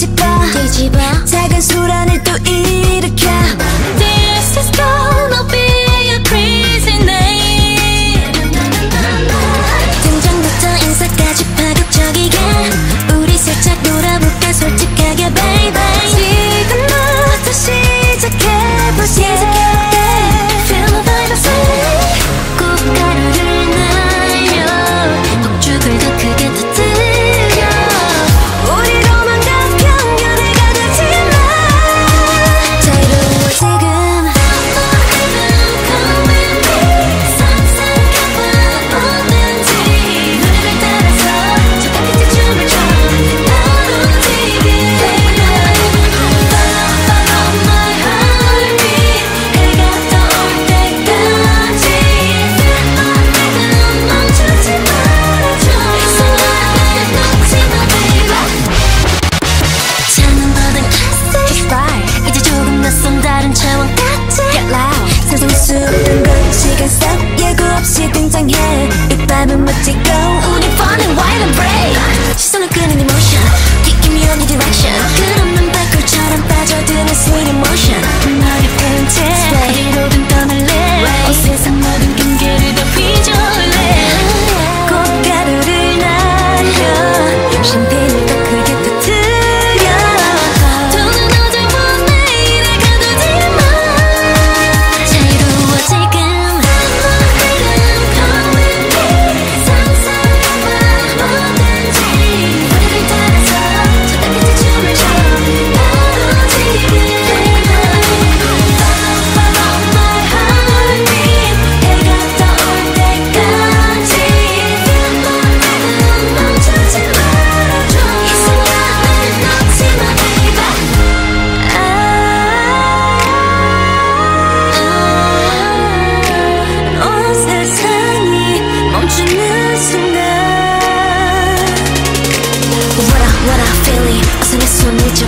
뒤집어 작은 소란을 또 일으켜. This is gonna be a crazy night. 등장부터 인사까지 파격적이게 우리 살짝 놀아볼까 솔직하게 baby. 지금부터 시작해보자. Feel the vibes. 꽃가루를 날려 폭죽을 더 크게 터뜨려. 우리로만 다 편견을 가두지 마. 자유로워 지금. Come with me. 상상해봐 뭐든지 노래를 따라서 저 끝에 춤을 춰. 바로 지금. Follow my heartbeat. 해가 떠올 때까지. Feel my rhythm. 멈추지 말아줘. 이 순간을 놓지 마 baby. 찾는 버든 classic. 이제 조금 낯선 다른 차원 같지. Get loud. 세상 수없던 건 시간 속 예고 없이 등장해. 이 밤은 멋지고 우리 fun and wild and brave. 시선을 끄는 emotion. Give me any direction. 끝없는 발굴처럼 빠져드는 sweet emotion. 머리 펴은 채 어디로든 떠날래. 온 세상 모든 경계를 다 휘저을래. 꽃가루를 날려 샴페인을 더 크게 터뜨려. 더는 어제와 내일을 가두지 마. 자유로워 지금. Come with me. 상상해봐 뭐든지 우리를 따라서 저 끝에 춤을 춰. 바로 지금. Follow my heartbeat. 해가 떠올 때까지. Feel my rhythm. 멈추지 말아줘. 이 순간을 놓지 마 baby. 온 세상이 멈추는 순간. What I feeling. 어서 내 손을